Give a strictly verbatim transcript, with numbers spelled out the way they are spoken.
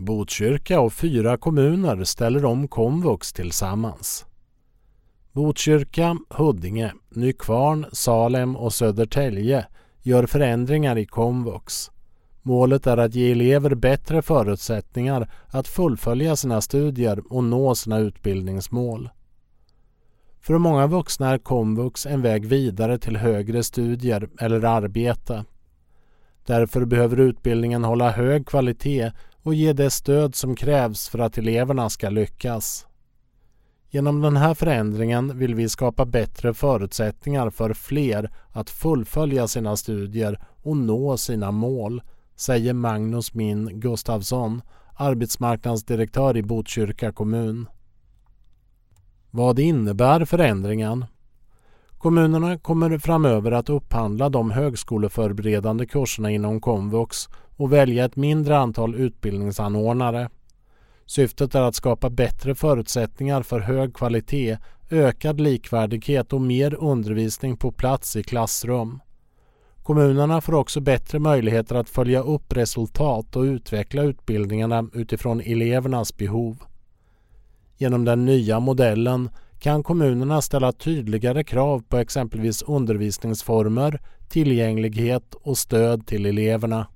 Botkyrka och fyra kommuner ställer om komvux tillsammans. Botkyrka, Huddinge, Nykvarn, Salem och Södertälje gör förändringar i komvux. Målet är att ge elever bättre förutsättningar att fullfölja sina studier och nå sina utbildningsmål. För många vuxna är komvux en väg vidare till högre studier eller arbete. Därför behöver utbildningen hålla hög kvalitet och ge det stöd som krävs för att eleverna ska lyckas. Genom den här förändringen vill vi skapa bättre förutsättningar för fler att fullfölja sina studier och nå sina mål, säger Magnus Min Gustafsson, arbetsmarknadsdirektör i Botkyrka kommun. Vad innebär förändringen? Kommunerna kommer framöver att upphandla de högskoleförberedande kurserna inom komvux och välja ett mindre antal utbildningsanordnare. Syftet är att skapa bättre förutsättningar för hög kvalitet, ökad likvärdighet och mer undervisning på plats i klassrum. Kommunerna får också bättre möjligheter att följa upp resultat och utveckla utbildningarna utifrån elevernas behov. Genom den nya modellen kan kommunerna ställa tydligare krav på exempelvis undervisningsformer, tillgänglighet och stöd till eleverna.